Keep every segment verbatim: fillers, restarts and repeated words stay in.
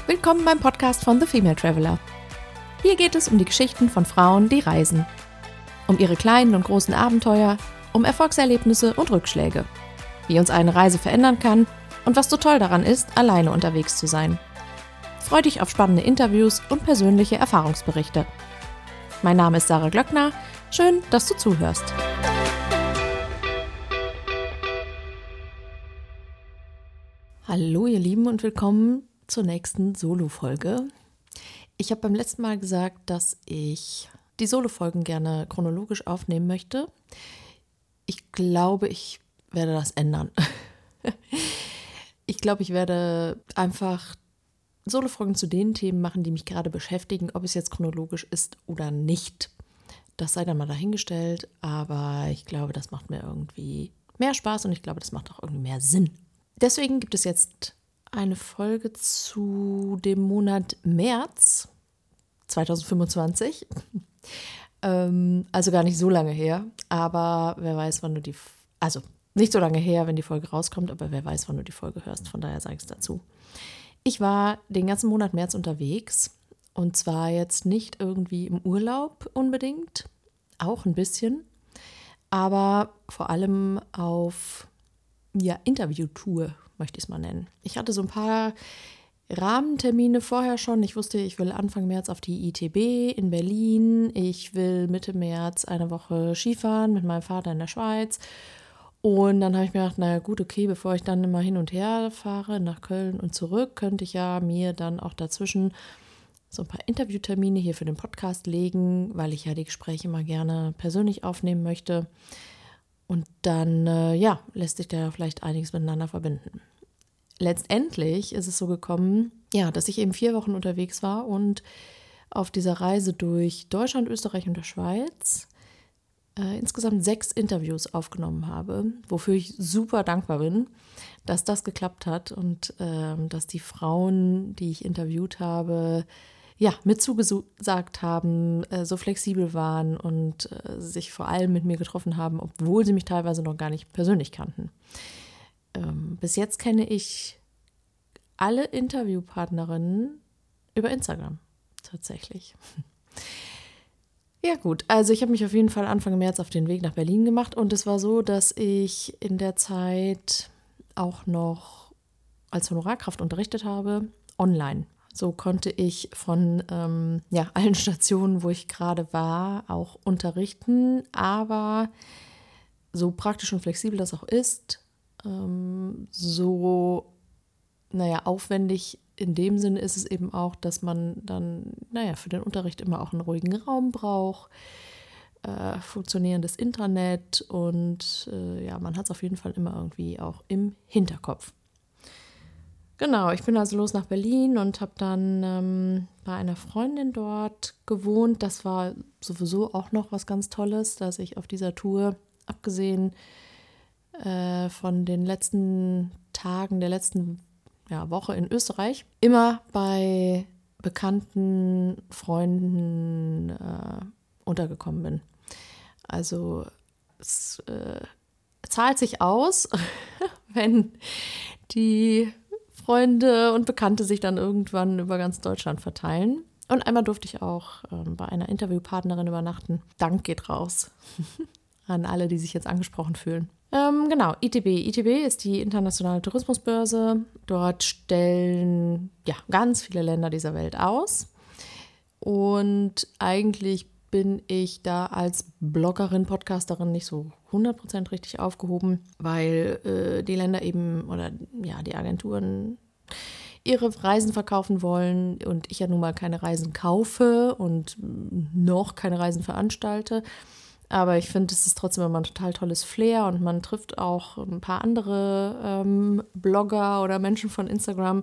Willkommen beim Podcast von The Female Traveler. Hier geht es um die Geschichten von Frauen, die reisen. Um ihre kleinen und großen Abenteuer, um Erfolgserlebnisse und Rückschläge. Wie uns eine Reise verändern kann und was so toll daran ist, alleine unterwegs zu sein. Freu dich auf spannende Interviews und persönliche Erfahrungsberichte. Mein Name ist Sarah Glöckner. Schön, dass du zuhörst. Hallo ihr Lieben und willkommen zur nächsten Solo-Folge. Ich habe beim letzten Mal gesagt, dass ich die Solo-Folgen gerne chronologisch aufnehmen möchte. Ich glaube, ich werde das ändern. Ich glaube, ich werde einfach Solo-Folgen zu den Themen machen, die mich gerade beschäftigen, ob es jetzt chronologisch ist oder nicht. Das sei dann mal dahingestellt, aber ich glaube, das macht mir irgendwie mehr Spaß und ich glaube, das macht auch irgendwie mehr Sinn. Deswegen gibt es jetzt eine Folge zu dem Monat März zwanzig fünfundzwanzig. ähm, also gar nicht so lange her, aber wer weiß, wann du die, also nicht so lange her, wenn die Folge rauskommt, aber wer weiß, wann du die Folge hörst, von daher sage ich es dazu. Ich war den ganzen Monat März unterwegs und zwar jetzt nicht irgendwie im Urlaub unbedingt, auch ein bisschen, aber vor allem auf ja, Interviewtour, möchte ich es mal nennen. Ich hatte so ein paar Rahmentermine vorher schon. Ich wusste, ich will Anfang März auf die I T B in Berlin. Ich will Mitte März eine Woche Skifahren mit meinem Vater in der Schweiz. Und dann habe ich mir gedacht, naja gut, okay, bevor ich dann immer hin und her fahre nach Köln und zurück, könnte ich ja mir dann auch dazwischen so ein paar Interviewtermine hier für den Podcast legen, weil ich ja die Gespräche mal gerne persönlich aufnehmen möchte. Und dann, äh, ja, lässt sich da vielleicht einiges miteinander verbinden. Letztendlich ist es so gekommen, ja, dass ich eben vier Wochen unterwegs war und auf dieser Reise durch Deutschland, Österreich und der Schweiz äh, insgesamt sechs Interviews aufgenommen habe, wofür ich super dankbar bin, dass das geklappt hat und äh, dass die Frauen, die ich interviewt habe, ja, mit zugesagt haben, äh, so flexibel waren und äh, sich vor allem mit mir getroffen haben, obwohl sie mich teilweise noch gar nicht persönlich kannten. Ähm, bis jetzt kenne ich alle Interviewpartnerinnen über Instagram, tatsächlich. Ja gut, also ich habe mich auf jeden Fall Anfang März auf den Weg nach Berlin gemacht und es war so, dass ich in der Zeit auch noch als Honorarkraft unterrichtet habe, online. So konnte ich von ähm, ja, allen Stationen, wo ich gerade war, auch unterrichten. Aber so praktisch und flexibel das auch ist, ähm, so naja, aufwendig in dem Sinne ist es eben auch, dass man dann naja, für den Unterricht immer auch einen ruhigen Raum braucht, äh, funktionierendes Intranet und äh, ja, man hat es auf jeden Fall immer irgendwie auch im Hinterkopf. Genau, ich bin also los nach Berlin und habe dann ähm, bei einer Freundin dort gewohnt. Das war sowieso auch noch was ganz Tolles, dass ich auf dieser Tour, abgesehen äh, von den letzten Tagen der letzten ja, Woche in Österreich, immer bei bekannten Freunden äh, untergekommen bin. Also es äh, zahlt sich aus, wenn die Freunde und Bekannte sich dann irgendwann über ganz Deutschland verteilen. Und einmal durfte ich auch ähm, bei einer Interviewpartnerin übernachten. Dank geht raus an alle, die sich jetzt angesprochen fühlen. Ähm, genau, I T B. I T B ist die internationale Tourismusbörse. Dort stellen ja, ganz viele Länder dieser Welt aus. Und eigentlich bin ich da als Bloggerin, Podcasterin nicht so hundert Prozent richtig aufgehoben, weil äh, die Länder eben oder ja die Agenturen ihre Reisen verkaufen wollen und ich ja nun mal keine Reisen kaufe und noch keine Reisen veranstalte. Aber ich finde, es ist trotzdem immer ein total tolles Flair und man trifft auch ein paar andere ähm, Blogger oder Menschen von Instagram.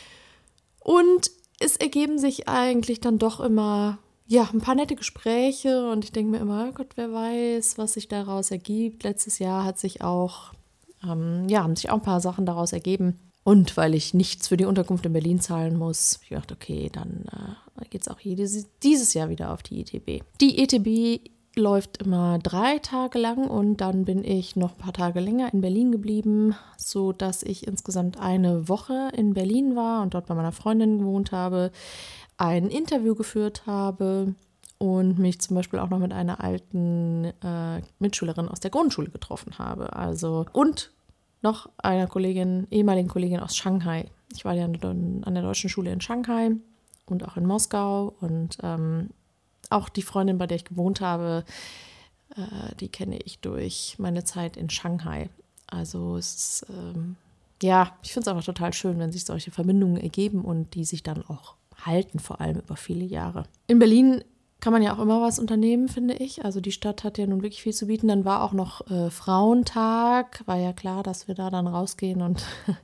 Und es ergeben sich eigentlich dann doch immer ja, ein paar nette Gespräche und ich denke mir immer, oh Gott, wer weiß, was sich daraus ergibt. Letztes Jahr hat sich auch, ähm, ja, haben sich auch ein paar Sachen daraus ergeben. Und weil ich nichts für die Unterkunft in Berlin zahlen muss, habe ich gedacht, okay, dann äh, geht es auch jedes, dieses Jahr wieder auf die I T B. Die I T B läuft immer drei Tage lang und dann bin ich noch ein paar Tage länger in Berlin geblieben, sodass ich insgesamt eine Woche in Berlin war und dort bei meiner Freundin gewohnt habe, ein Interview geführt habe und mich zum Beispiel auch noch mit einer alten äh, Mitschülerin aus der Grundschule getroffen habe. Also und noch einer Kollegin, ehemaligen Kollegin aus Shanghai. Ich war ja an der deutschen Schule in Shanghai und auch in Moskau und ähm, auch die Freundin, bei der ich gewohnt habe, äh, die kenne ich durch meine Zeit in Shanghai. Also es ist, ähm, ja, ich finde es einfach total schön, wenn sich solche Verbindungen ergeben und die sich dann auch halten, vor allem über viele Jahre. In Berlin kann man ja auch immer was unternehmen, finde ich. Also die Stadt hat ja nun wirklich viel zu bieten. Dann war auch noch äh, Frauentag. War ja klar, dass wir da dann rausgehen und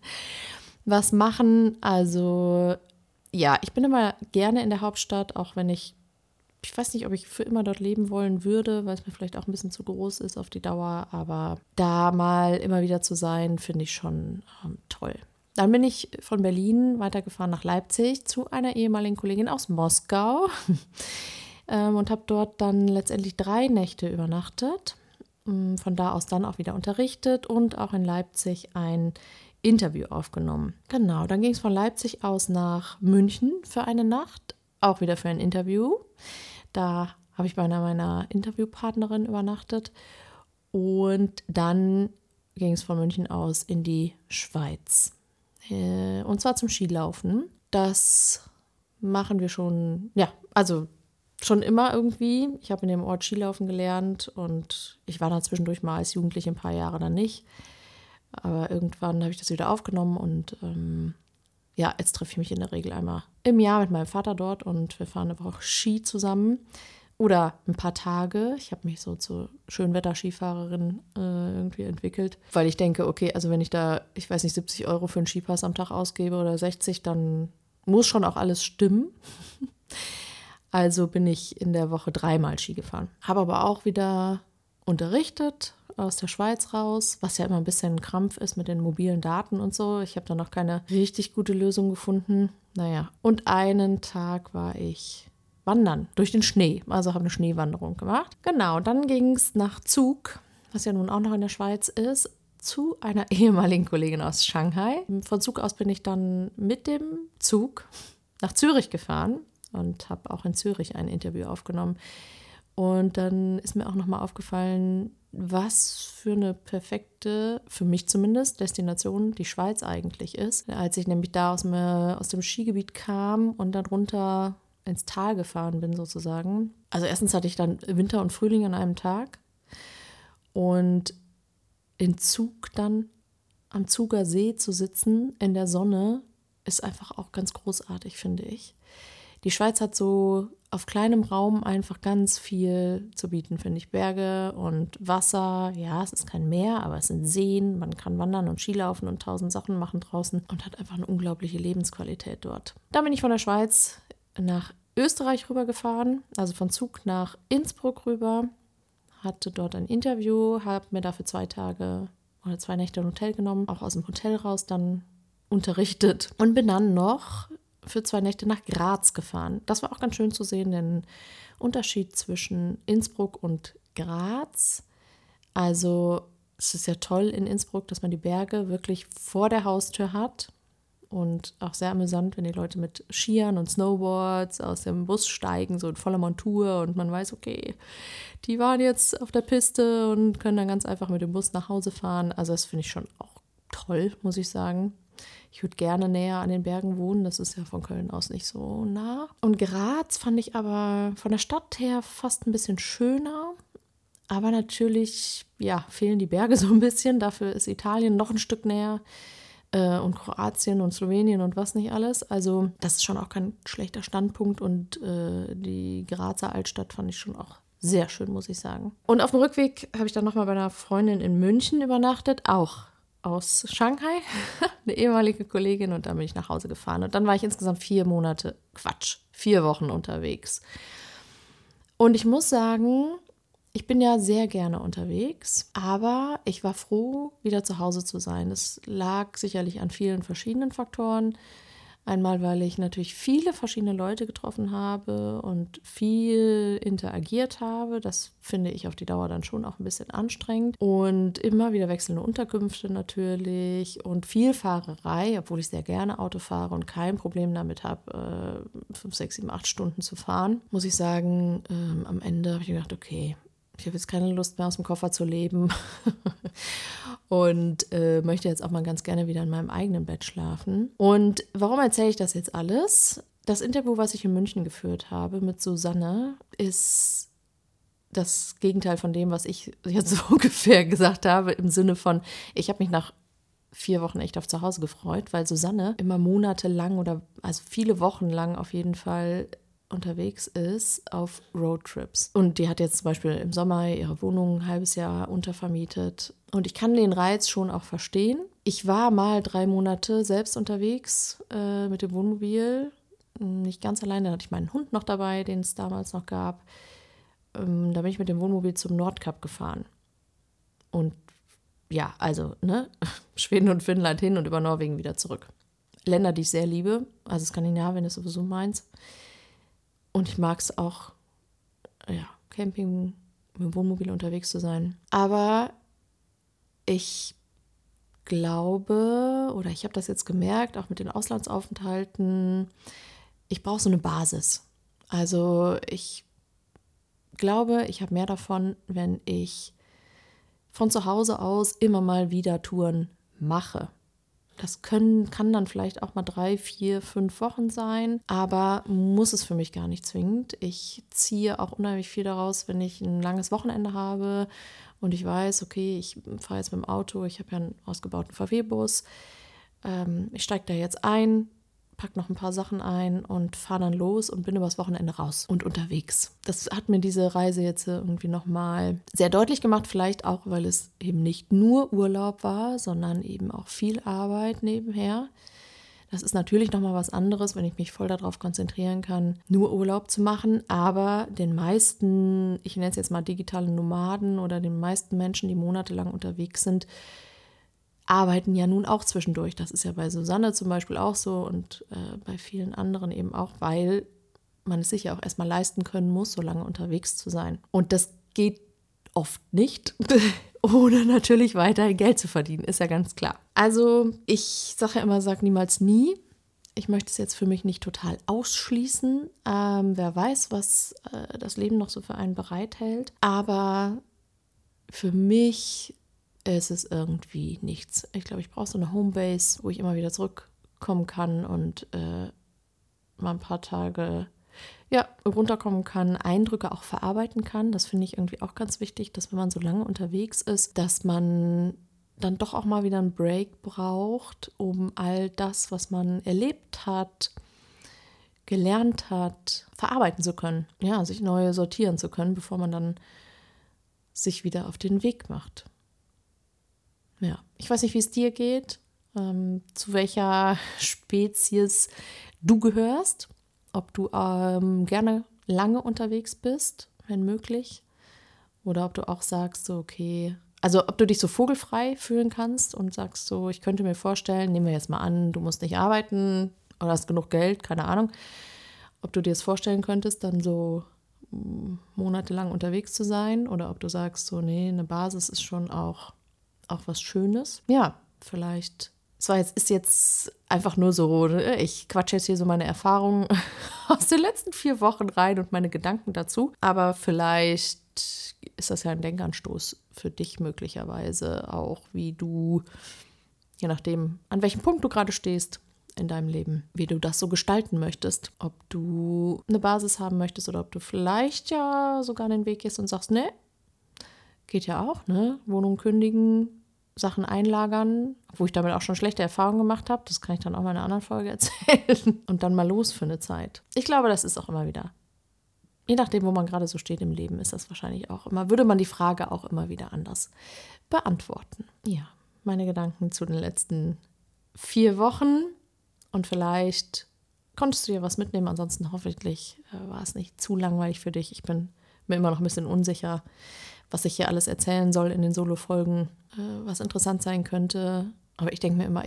was machen. Also ja, ich bin immer gerne in der Hauptstadt, auch wenn ich, ich weiß nicht, ob ich für immer dort leben wollen würde, weil es mir vielleicht auch ein bisschen zu groß ist auf die Dauer. Aber da mal immer wieder zu sein, finde ich schon ähm, toll. Dann bin ich von Berlin weitergefahren nach Leipzig zu einer ehemaligen Kollegin aus Moskau. Und habe dort dann letztendlich drei Nächte übernachtet, von da aus dann auch wieder unterrichtet und auch in Leipzig ein Interview aufgenommen. Genau, dann ging es von Leipzig aus nach München für eine Nacht, auch wieder für ein Interview. Da habe ich bei einer meiner Interviewpartnerin übernachtet und dann ging es von München aus in die Schweiz. Und zwar zum Skilaufen. Das machen wir schon, ja, also schon immer irgendwie. Ich habe in dem Ort Skilaufen gelernt und ich war da zwischendurch mal als Jugendliche ein paar Jahre dann nicht. Aber irgendwann habe ich das wieder aufgenommen und ähm, ja, jetzt treffe ich mich in der Regel einmal im Jahr mit meinem Vater dort und wir fahren einfach auch Ski zusammen oder ein paar Tage. Ich habe mich so zur Schönwetter-Skifahrerin äh, irgendwie entwickelt, weil ich denke, okay, also wenn ich da, ich weiß nicht, siebzig Euro für einen Skipass am Tag ausgebe oder sechzig, dann muss schon auch alles stimmen. Also bin ich in der Woche dreimal Ski gefahren. Habe aber auch wieder unterrichtet aus der Schweiz raus, was ja immer ein bisschen ein Krampf ist mit den mobilen Daten und so. Ich habe da noch keine richtig gute Lösung gefunden. Naja, und einen Tag war ich wandern durch den Schnee. Also habe eine Schneewanderung gemacht. Genau, dann ging es nach Zug, was ja nun auch noch in der Schweiz ist, zu einer ehemaligen Kollegin aus Shanghai. Von Zug aus bin ich dann mit dem Zug nach Zürich gefahren und habe auch in Zürich ein Interview aufgenommen. Und dann ist mir auch nochmal aufgefallen, was für eine perfekte, für mich zumindest, Destination die Schweiz eigentlich ist. Als ich nämlich da aus dem, aus dem Skigebiet kam und dann runter ins Tal gefahren bin sozusagen. Also erstens hatte ich dann Winter und Frühling an einem Tag und in Zug dann am Zuger See zu sitzen in der Sonne ist einfach auch ganz großartig, finde ich. Die Schweiz hat so auf kleinem Raum einfach ganz viel zu bieten, finde ich. Berge und Wasser, ja, es ist kein Meer, aber es sind Seen. Man kann wandern und Skilaufen und tausend Sachen machen draußen und hat einfach eine unglaubliche Lebensqualität dort. Dann bin ich von der Schweiz nach Österreich rübergefahren, also von Zug nach Innsbruck rüber, hatte dort ein Interview, habe mir dafür zwei Tage oder zwei Nächte ein Hotel genommen, auch aus dem Hotel raus dann unterrichtet und bin dann noch für zwei Nächte nach Graz gefahren. Das war auch ganz schön zu sehen, den Unterschied zwischen Innsbruck und Graz. Also es ist ja toll in Innsbruck, dass man die Berge wirklich vor der Haustür hat und auch sehr amüsant, wenn die Leute mit Skiern und Snowboards aus dem Bus steigen, so in voller Montur und man weiß, okay, die waren jetzt auf der Piste und können dann ganz einfach mit dem Bus nach Hause fahren. Also das finde ich schon auch toll, muss ich sagen. Ich würde gerne näher an den Bergen wohnen, das ist ja von Köln aus nicht so nah. Und Graz fand ich aber von der Stadt her fast ein bisschen schöner. Aber natürlich, ja, fehlen die Berge so ein bisschen. Dafür ist Italien noch ein Stück näher äh, und Kroatien und Slowenien und was nicht alles. Also das ist schon auch kein schlechter Standpunkt und äh, die Grazer Altstadt fand ich schon auch sehr schön, muss ich sagen. Und auf dem Rückweg habe ich dann nochmal bei einer Freundin in München übernachtet, auch aus Shanghai, eine ehemalige Kollegin, und dann bin ich nach Hause gefahren. Und dann war ich insgesamt vier Monate, Quatsch, vier Wochen unterwegs. Und ich muss sagen, ich bin ja sehr gerne unterwegs, aber ich war froh, wieder zu Hause zu sein. Das lag sicherlich an vielen verschiedenen Faktoren, Einmal, weil ich natürlich viele verschiedene Leute getroffen habe und viel interagiert habe. Das finde ich auf die Dauer dann schon auch ein bisschen anstrengend. Und immer wieder wechselnde Unterkünfte natürlich und viel Fahrerei, obwohl ich sehr gerne Auto fahre und kein Problem damit habe, fünf, sechs, sieben, acht Stunden zu fahren. Muss ich sagen, ähm, am Ende habe ich gedacht, okay, ich habe jetzt keine Lust mehr aus dem Koffer zu leben und äh, möchte jetzt auch mal ganz gerne wieder in meinem eigenen Bett schlafen. Und warum erzähle ich das jetzt alles? Das Interview, was ich in München geführt habe mit Susanne, ist das Gegenteil von dem, was ich jetzt so ungefähr gesagt habe, im Sinne von, ich habe mich nach vier Wochen echt auf zu Hause gefreut, weil Susanne immer monatelang oder also viele Wochen lang auf jeden Fall unterwegs ist auf Roadtrips. Und die hat jetzt zum Beispiel im Sommer ihre Wohnung ein halbes Jahr untervermietet. Und ich kann den Reiz schon auch verstehen. Ich war mal drei Monate selbst unterwegs äh, mit dem Wohnmobil. Nicht ganz alleine, da hatte ich meinen Hund noch dabei, den es damals noch gab. Ähm, da bin ich mit dem Wohnmobil zum Nordkap gefahren. Und ja, also, ne, Schweden und Finnland hin und über Norwegen wieder zurück. Länder, die ich sehr liebe. Also Skandinavien ist sowieso meins. Und ich mag es auch, ja, Camping, mit dem Wohnmobil unterwegs zu sein. Aber ich glaube, oder ich habe das jetzt gemerkt, auch mit den Auslandsaufenthalten, ich brauche so eine Basis. Also ich glaube, ich habe mehr davon, wenn ich von zu Hause aus immer mal wieder Touren mache. Das können, kann dann vielleicht auch mal drei, vier, fünf Wochen sein, aber muss es für mich gar nicht zwingend. Ich ziehe auch unheimlich viel daraus, wenn ich ein langes Wochenende habe und ich weiß, okay, ich fahre jetzt mit dem Auto, ich habe ja einen ausgebauten V W-Bus, ähm, ich steige da jetzt ein, packe noch ein paar Sachen ein und fahre dann los und bin übers Wochenende raus und unterwegs. Das hat mir diese Reise jetzt irgendwie nochmal sehr deutlich gemacht, vielleicht auch, weil es eben nicht nur Urlaub war, sondern eben auch viel Arbeit nebenher. Das ist natürlich nochmal was anderes, wenn ich mich voll darauf konzentrieren kann, nur Urlaub zu machen, aber den meisten, ich nenne es jetzt mal digitale Nomaden oder den meisten Menschen, die monatelang unterwegs sind, arbeiten ja nun auch zwischendurch. Das ist ja bei Susanne zum Beispiel auch so und äh, bei vielen anderen eben auch, weil man es sich ja auch erstmal leisten können muss, so lange unterwegs zu sein. Und das geht oft nicht, ohne natürlich weiterhin Geld zu verdienen, ist ja ganz klar. Also ich sage ja immer, sag niemals nie. Ich möchte es jetzt für mich nicht total ausschließen. Ähm, wer weiß, was äh, das Leben noch so für einen bereithält. Aber für mich es ist irgendwie nichts. Ich glaube, ich brauche so eine Homebase, wo ich immer wieder zurückkommen kann und äh, mal ein paar Tage ja, runterkommen kann, Eindrücke auch verarbeiten kann. Das finde ich irgendwie auch ganz wichtig, dass wenn man so lange unterwegs ist, dass man dann doch auch mal wieder einen Break braucht, um all das, was man erlebt hat, gelernt hat, verarbeiten zu können. Ja, sich neu sortieren zu können, bevor man dann sich wieder auf den Weg macht. Ja, ich weiß nicht, wie es dir geht, ähm, zu welcher Spezies du gehörst, ob du ähm, gerne lange unterwegs bist, wenn möglich, oder ob du auch sagst, so okay, also ob du dich so vogelfrei fühlen kannst und sagst so, ich könnte mir vorstellen, nehmen wir jetzt mal an, du musst nicht arbeiten oder hast genug Geld, keine Ahnung, ob du dir das vorstellen könntest, dann so monatelang unterwegs zu sein oder ob du sagst so, nee, eine Basis ist schon auch auch was Schönes. Ja, vielleicht, es war jetzt, ist jetzt einfach nur so, ich quatsche jetzt hier so meine Erfahrungen aus den letzten vier Wochen rein und meine Gedanken dazu, aber vielleicht ist das ja ein Denkanstoß für dich möglicherweise auch, wie du, je nachdem, an welchem Punkt du gerade stehst in deinem Leben, wie du das so gestalten möchtest, ob du eine Basis haben möchtest oder ob du vielleicht ja sogar den Weg gehst und sagst, ne, geht ja auch, ne, Wohnung kündigen, Sachen einlagern, wo ich damit auch schon schlechte Erfahrungen gemacht habe. Das kann ich dann auch mal in einer anderen Folge erzählen. Und dann mal los für eine Zeit. Ich glaube, das ist auch immer wieder, je nachdem, wo man gerade so steht im Leben, ist das wahrscheinlich auch immer, würde man die Frage auch immer wieder anders beantworten. Ja, meine Gedanken zu den letzten vier Wochen. Und vielleicht konntest du dir was mitnehmen. Ansonsten hoffentlich äh, war es nicht zu langweilig für dich. Ich bin mir immer noch ein bisschen unsicher, was ich hier alles erzählen soll in den Solo-Folgen, äh, was interessant sein könnte. Aber ich denke mir immer, ich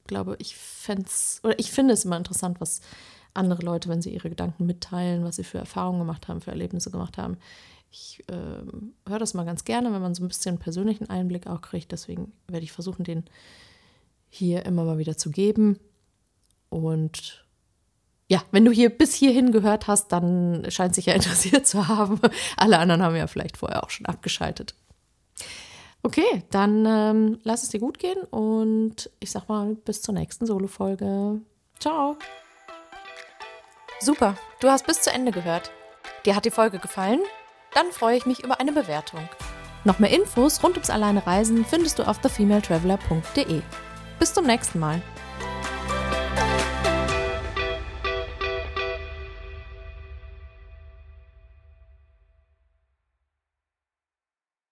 glaube, ich fänd's, oder ich finde es immer interessant, was andere Leute, wenn sie ihre Gedanken mitteilen, was sie für Erfahrungen gemacht haben, für Erlebnisse gemacht haben. Ich äh, höre das mal ganz gerne, wenn man so ein bisschen persönlichen Einblick auch kriegt. Deswegen werde ich versuchen, den hier immer mal wieder zu geben. Und ja, wenn du hier bis hierhin gehört hast, dann scheint es sich ja interessiert zu haben. Alle anderen haben ja vielleicht vorher auch schon abgeschaltet. Okay, dann ähm, lass es dir gut gehen und ich sag mal bis zur nächsten Solo-Folge. Ciao! Super, du hast bis zu Ende gehört. Dir hat die Folge gefallen? Dann freue ich mich über eine Bewertung. Noch mehr Infos rund ums Alleinereisen findest du auf the female traveler punkt de. Bis zum nächsten Mal.